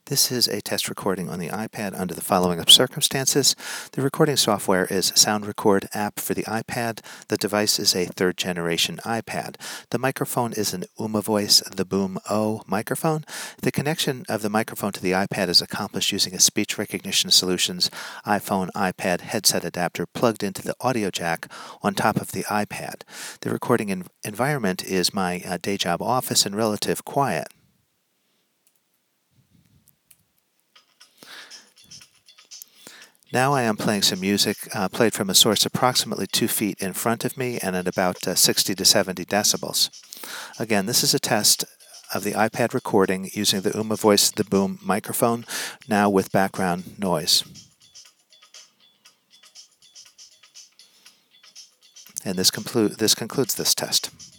This is a test recording on the iPad under the following circumstances. The recording software is SoundRecord app for the iPad. The device is a third-generation iPad. The microphone is an UmaVoice The Boom O microphone. The connection of the microphone to the iPad is accomplished using a speech recognition solutions iPhone iPad headset adapter plugged into the audio jack on top of the iPad. The recording environment is my day job office and relative quiet. Now I am playing some music played from a source approximately 2 feet in front of me and at about 60 to 70 decibels. Again, this is a test of the iPad recording using the UmaVoice The Boom microphone, now with background noise. And this concludes this test.